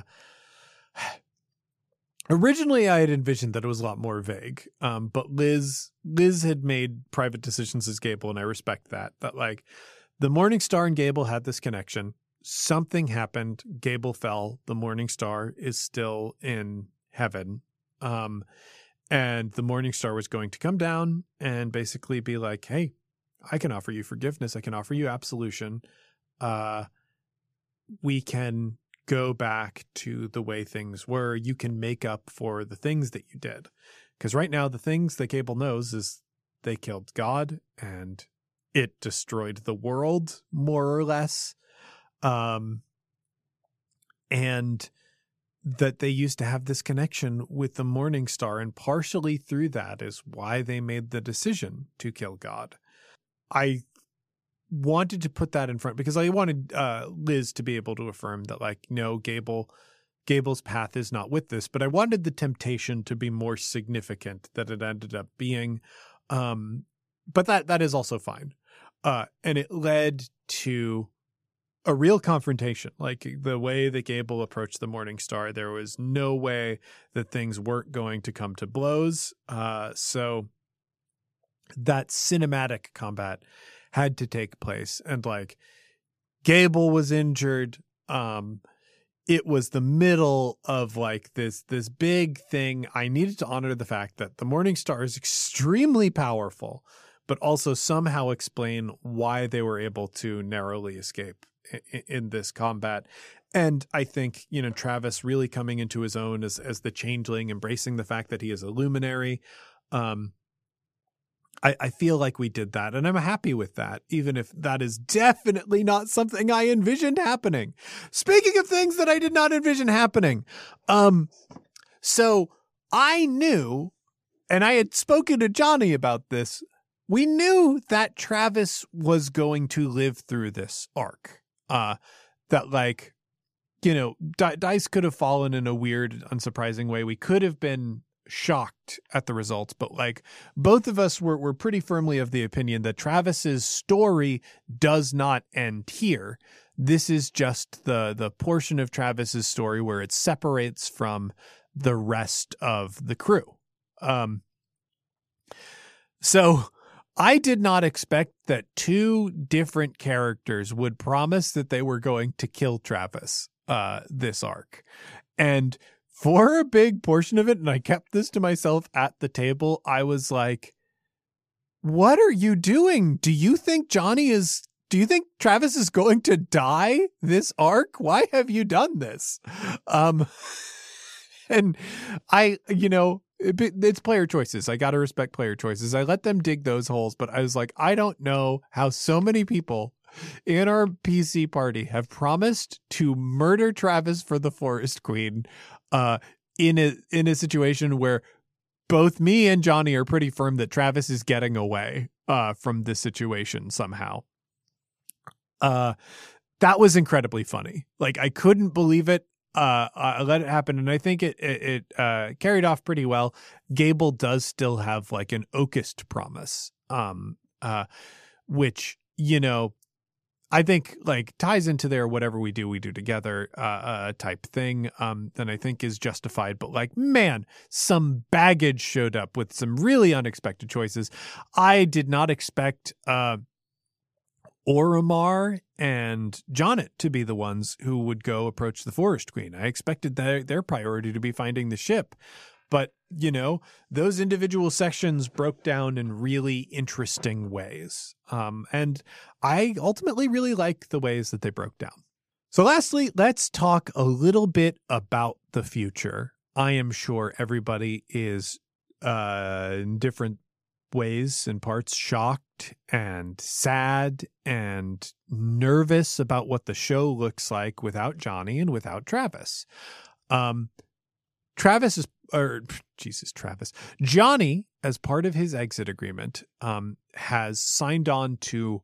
originally I had envisioned that it was a lot more vague. Um, but Liz, Liz had made private decisions as Gable, and I respect that. That like the Morning Star and Gable had this connection. Something happened. Gable fell. The Morning Star is still in heaven. Um, and the Morning Star was going to come down and basically be like, hey, I can offer you forgiveness. I can offer you absolution. Uh, we can go back to the way things were. You can make up for the things that you did. Because right now, the things that Gable knows is they killed God and it destroyed the world, more or less. Um, and that they used to have this connection with the Morning Star, and partially through that is why they made the decision to kill God. I wanted to put that in front because I wanted uh, Liz to be able to affirm that, like, no, Gable, Gable's path is not with this, but I wanted the temptation to be more significant that it ended up being. Um, but that that is also fine. Uh, and it led to a real confrontation. Like the way that Gable approached the Morning Star, there was no way that things weren't going to come to blows. Uh, so that cinematic combat had to take place. And like Gable was injured. Um, it was the middle of like this, this big thing. I needed to honor the fact that the Morning Star is extremely powerful, but also somehow explain why they were able to narrowly escape in this combat. And I think, you know, Travis really coming into his own as as the changeling, embracing the fact that he is a luminary. Um, I, I feel like we did that, and I'm happy with that, even if that is definitely not something I envisioned happening. Speaking of things that I did not envision happening, um, so I knew, and I had spoken to Johnny about this, we knew that Travis was going to live through this arc. Uh, that like, you know, D- dice could have fallen in a weird, unsurprising way. We could have been shocked at the results, but like both of us were, were pretty firmly of the opinion that Travis's story does not end here. This is just the the portion of Travis's story where it separates from the rest of the crew. Um, so I did not expect that two different characters would promise that they were going to kill Travis uh, this arc. And for a big portion of it, and I kept this to myself at the table, I was like, what are you doing? Do you think Johnny is, do you think Travis is going to die this arc? Why have you done this? Um, and I, you know, it, it's player choices. I got to respect player choices. I let them dig those holes, but I was like, I don't know how so many people in our P C party have promised to murder Travis for the Forest Queen uh, in a in a situation where both me and Johnny are pretty firm that Travis is getting away uh, from this situation somehow. Uh, that was incredibly funny. Like, I couldn't believe it. Uh, I let it happen, and I think it it, it uh, carried off pretty well. Gable does still have like an Okist promise, um, uh, which, you know, I think like ties into their whatever we do, we do together uh, uh, type thing. Um, then I think is justified. But like, man, some baggage showed up with some really unexpected choices. I did not expect uh, Oromar and Jonnet to be the ones who would go approach the Forest Queen. I expected their their priority to be finding the ship. But, you know, those individual sections broke down in really interesting ways. Um, and I ultimately really like the ways that they broke down. So lastly, let's talk a little bit about the future. I am sure everybody is uh, in different ways and parts shocked and sad and nervous about what the show looks like without Johnny and without Travis. Um, Travis is or Jesus, Travis, Johnny, as part of his exit agreement, um, has signed on to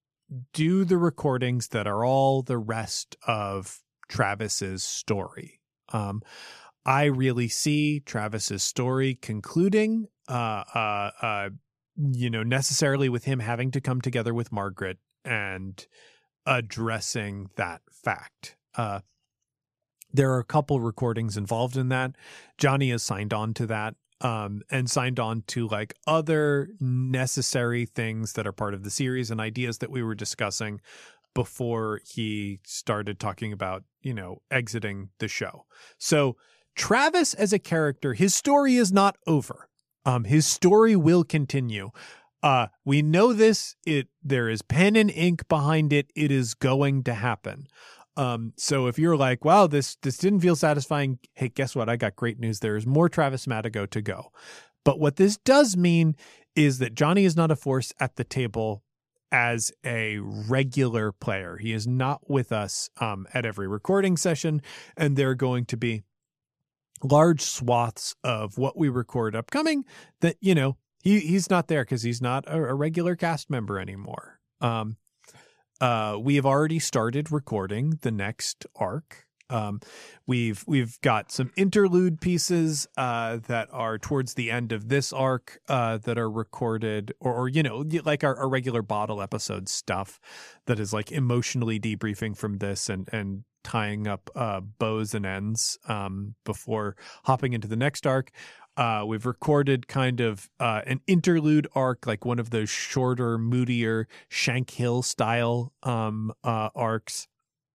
do the recordings that are all the rest of Travis's story. Um, I really see Travis's story concluding, uh, uh, uh, you know, necessarily with him having to come together with Margaret and addressing that fact. Uh, There are a couple recordings involved in that. Johnny has signed on to that um, and signed on to like other necessary things that are part of the series and ideas that we were discussing before he started talking about, you know, exiting the show. So Travis as a character, his story is not over. Um, his story will continue. Uh, we know this. It there is pen and ink behind it. It is going to happen. Um, so if you're like, wow, this, this didn't feel satisfying. Hey, guess what? I got great news. There's more Travis Madigo to go. But what this does mean is that Johnny is not a force at the table as a regular player. He is not with us, um, at every recording session. And there are going to be large swaths of what we record upcoming that, you know, he, he's not there because he's not a, a regular cast member anymore. Um, Uh, we have already started recording the next arc. Um, we've we've got some interlude pieces uh, that are towards the end of this arc uh, that are recorded, or, or you know, like our, our regular bottle episode stuff that is like emotionally debriefing from this and and tying up uh, bows and ends um, before hopping into the next arc. Uh, we've recorded kind of uh, an interlude arc, like one of those shorter, moodier Shank Hill style um, uh, arcs.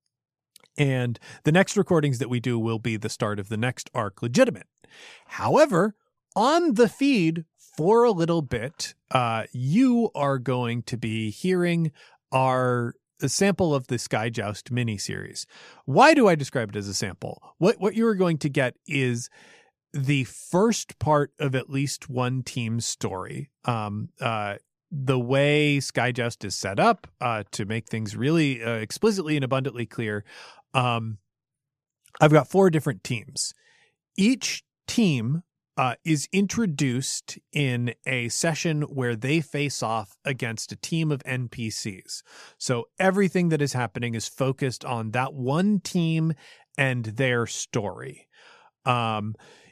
And the next recordings that we do will be the start of the next arc, Legitimate. However, on the feed for a little bit, uh, you are going to be hearing our a sample of the Skyjoust miniseries. Why do I describe it as a sample? What what you are going to get is the first part of at least one team's story. Um, uh, the way Skyjoust is set up uh, to make things really uh, explicitly and abundantly clear. Um, I've got four different teams. Each team uh, is introduced in a session where they face off against a team of N P Cs. So everything that is happening is focused on that one team and their story. Um,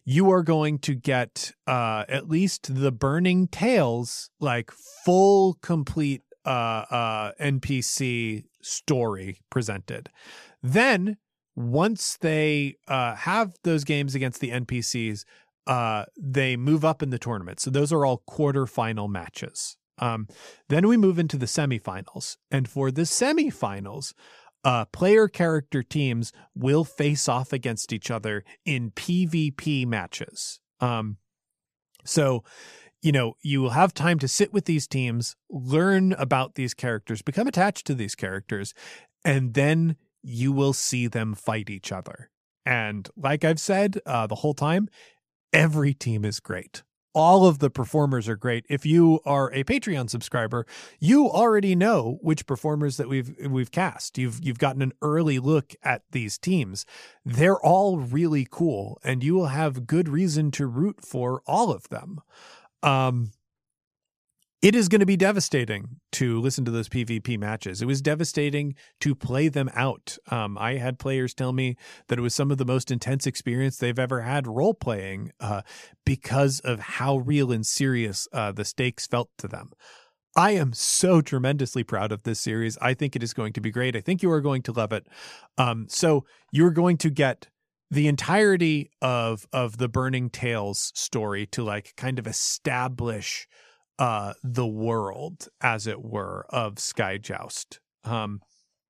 you are going to get uh, at least the Burning Tales, like full, complete uh, uh, N P C story presented. Then once they uh, have those games against the N P Cs, uh, they move up in the tournament. So those are all quarterfinal matches. Um, then we move into the semifinals. And for the semifinals, uh, player character teams will face off against each other in PvP matches. Um, so, you know, you will have time to sit with these teams, learn about these characters, become attached to these characters, and then you will see them fight each other. And like I've said uh, the whole time, every team is great. All of the performers are great. If you are a Patreon subscriber, you already know which performers that we've we've cast. You've you've gotten an early look at these teams. They're all really cool, and you will have good reason to root for all of them. Um, it is going to be devastating to listen to those PvP matches. It was devastating to play them out. Um, I had players tell me that it was some of the most intense experience they've ever had role playing uh, because of how real and serious uh, the stakes felt to them. I am so tremendously proud of this series. I think it is going to be great. I think you are going to love it. Um, so you're going to get the entirety of of the Burning Tales story to like kind of establish Uh, the world, as it were, of Skyjoust. Um,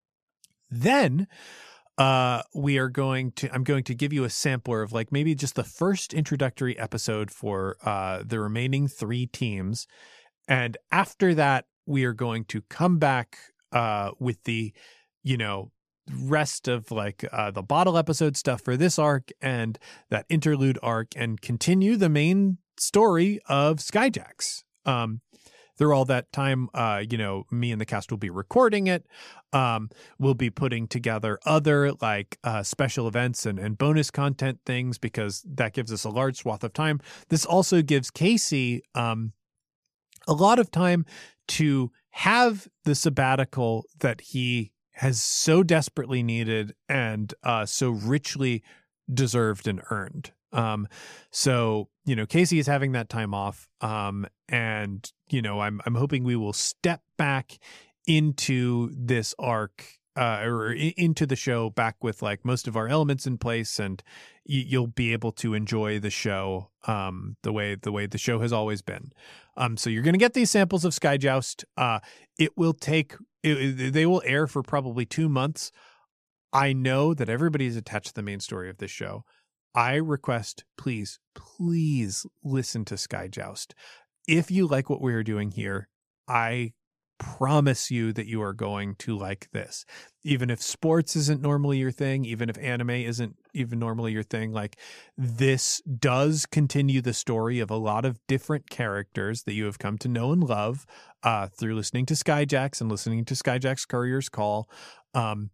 then uh, we are going to, I'm going to give you a sampler of like maybe just the first introductory episode for uh, the remaining three teams. And after that, we are going to come back uh, with the, you know, rest of like uh, the bottle episode stuff for this arc and that interlude arc and continue the main story of Skyjacks. Um, through all that time, uh, you know, me and the cast will be recording it. Um, we'll be putting together other like uh, special events and, and bonus content things because that gives us a large swath of time. This also gives Casey um, a lot of time to have the sabbatical that he has so desperately needed and uh, so richly deserved and earned. Um, so, you know, Casey is having that time off. Um, and, you know, I'm, I'm hoping we will step back into this arc, uh, or I- into the show back with like most of our elements in place, and y- you'll be able to enjoy the show, um, the way, the way the show has always been. Um, so you're going to get these samples of Skyjoust. Uh, it will take, it, they will air for probably two months. I know that everybody is attached to the main story of this show. I request, please, please listen to Skyjoust. If you like what we're doing here, I promise you that you are going to like this. Even if sports isn't normally your thing, even if anime isn't even normally your thing, like this does continue the story of a lot of different characters that you have come to know and love uh, through listening to Skyjacks and listening to Skyjacks Courier's Call. Um,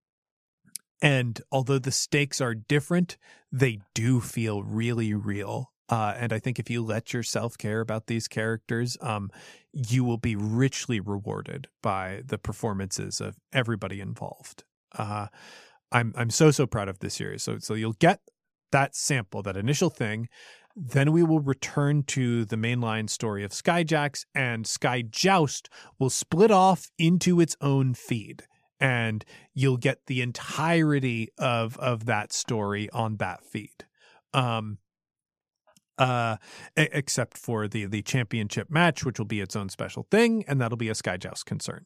And although the stakes are different, they do feel really real. Uh, and I think if you let yourself care about these characters, um, you will be richly rewarded by the performances of everybody involved. Uh, I'm I'm so, so proud of this series. So, so you'll get that sample, that initial thing. Then we will return to the mainline story of Skyjacks, and Skyjoust will split off into its own feed. And you'll get the entirety of of that story on that feed, um, uh, except for the the championship match, which will be its own special thing, and that'll be a Skyjoust concern.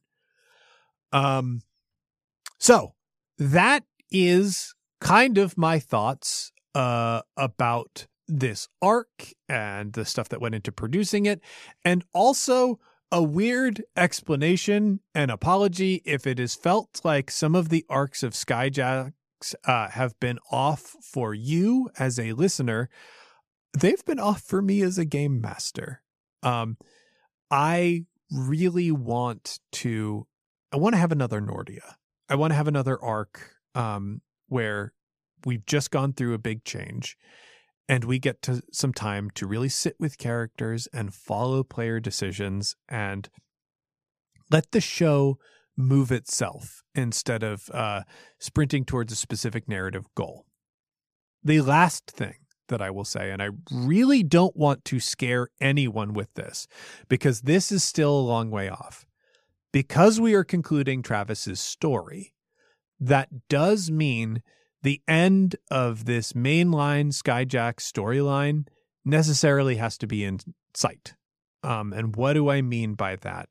Um, so that is kind of my thoughts uh, about this arc and the stuff that went into producing it, and also a weird explanation and apology if it has felt like some of the arcs of Skyjacks uh, have been off for you as a listener. They've been off for me as a game master. Um, I really want to, I want to have another Nordia. I want to have another arc um, where we've just gone through a big change. And we get to some time to really sit with characters and follow player decisions and let the show move itself instead of uh, sprinting towards a specific narrative goal. The last thing that I will say, and I really don't want to scare anyone with this because this is still a long way off. Because we are concluding Travis's story, that does mean the end of this mainline Skyjack storyline necessarily has to be in sight. Um, and what do I mean by that?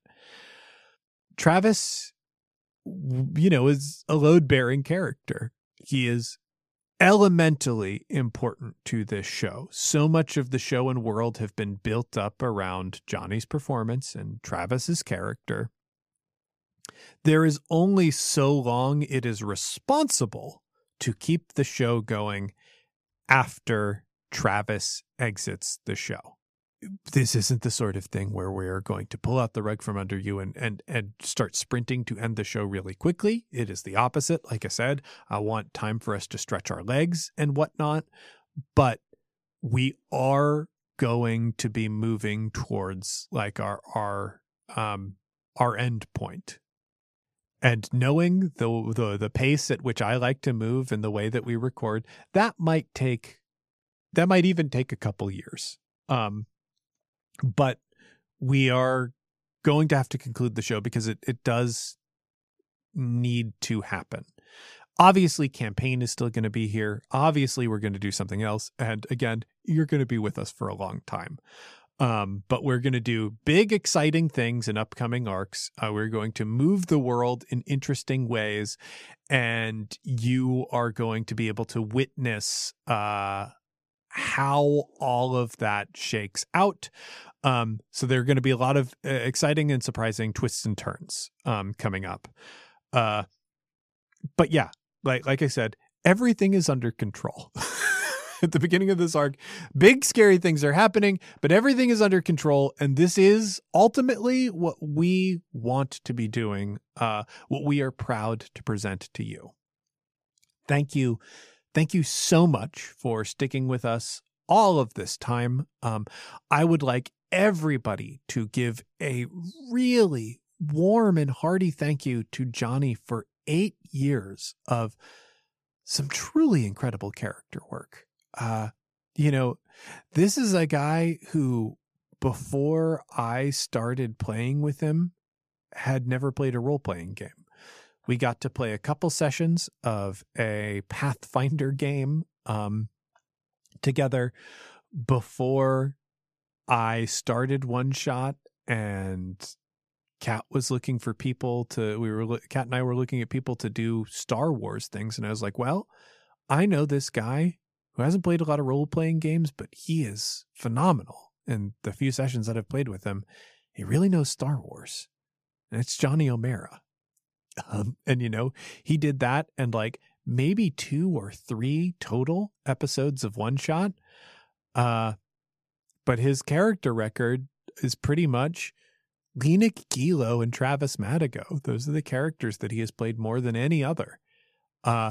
Travis, you know, is a load-bearing character. He is elementally important to this show. So much of the show and world have been built up around Johnny's performance and Travis's character. There is only so long it is responsible to keep the show going after Travis exits the show. This isn't the sort of thing where we're going to pull out the rug from under you and, and, and start sprinting to end the show really quickly. It is the opposite. Like I said, I want time for us to stretch our legs and whatnot, but we are going to be moving towards like our, our, um, our end point. And knowing the, the, the pace at which I like to move and the way that we record, that might take, that might even take a couple years. Um, But we are going to have to conclude the show because it, it does need to happen. Obviously, campaign is still going to be here. Obviously, we're going to do something else. And again, you're going to be with us for a long time. Um, but we're going to do big, exciting things in upcoming arcs. Uh, we're going to move the world in interesting ways. And you are going to be able to witness uh how all of that shakes out. Um, so there are going to be a lot of uh, exciting and surprising twists and turns um, coming up. Uh, but yeah, like like I said, everything is under control. At the beginning of this arc, big scary things are happening, but everything is under control. And this is ultimately what we want to be doing, uh, what we are proud to present to you. Thank you. Thank you so much for sticking with us all of this time. Um, I would like everybody to give a really warm and hearty thank you to Johnny for eight years of some truly incredible character work. Uh, you know, this is a guy who, before I started playing with him, had never played a role-playing game. We got to play a couple sessions of a Pathfinder game um, together before I started One Shot, and Kat was looking for people to, we were, Kat and I were looking at people to do Star Wars things. And I was like, well, I know this guy who hasn't played a lot of role-playing games, but he is phenomenal. In the few sessions that I've played with him, he really knows Star Wars. And it's Johnny O'Mara. Um, and, you know, he did that and like maybe two or three total episodes of One Shot. Uh, but his character record is pretty much Lenik Gilo and Travis Madigo. Those are the characters that he has played more than any other. Uh,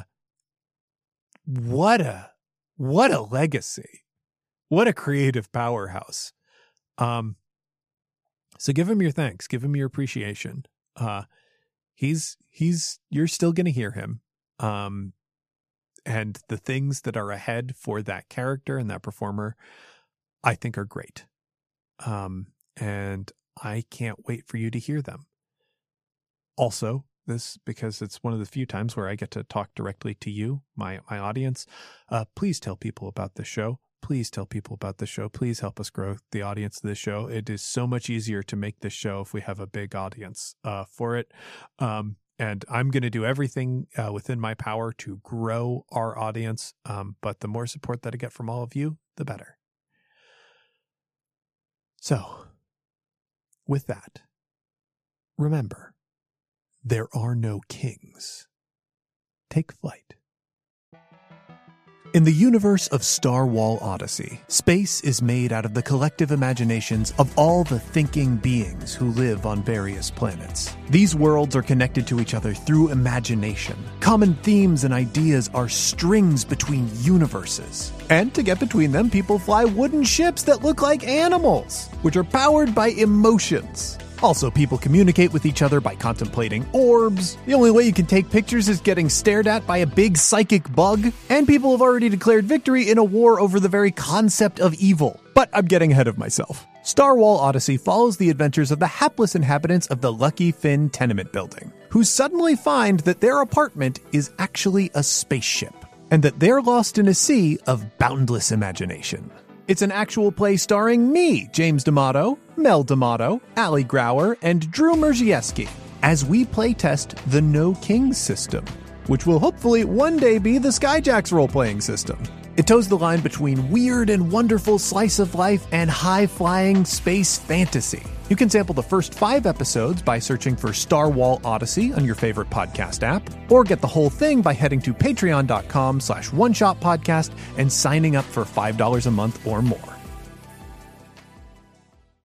what a, what a legacy. What a creative powerhouse. Um, so give him your thanks. Give him your appreciation. Uh, He's, he's, you're still going to hear him. Um, and the things that are ahead for that character and that performer, I think are great. Um, and I can't wait for you to hear them. Also, this, because it's one of the few times where I get to talk directly to you, my, my audience, uh, please tell people about the show. Please tell people about the show. Please help us grow the audience of this show. It is so much easier to make this show if we have a big audience uh, for it. Um, and I'm going to do everything uh, within my power to grow our audience. Um, but the more support that I get from all of you, the better. So, with that, remember, there are no kings. Take flight. In the universe of Star Wall Odyssey, space is made out of the collective imaginations of all the thinking beings who live on various planets. These worlds are connected to each other through imagination. Common themes and ideas are strings between universes. And to get between them, people fly wooden ships that look like animals, which are powered by emotions. Also, people communicate with each other by contemplating orbs. The only way you can take pictures is getting stared at by a big psychic bug. And people have already declared victory in a war over the very concept of evil. But I'm getting ahead of myself. Star Wall Odyssey follows the adventures of the hapless inhabitants of the Lucky Finn tenement building, who suddenly find that their apartment is actually a spaceship, and that they're lost in a sea of boundless imagination. It's an actual play starring me, James D'Amato, Mel D'Amato, Ali Grauer, and Drew Merzieski, as we playtest the No Kings system, which will hopefully one day be the Skyjacks role-playing system. It toes the line between weird and wonderful slice of life and high-flying space fantasy. You can sample the first five episodes by searching for Star Wall Odyssey on your favorite podcast app, or get the whole thing by heading to patreon.com slash one shot podcast and signing up for five dollars a month or more.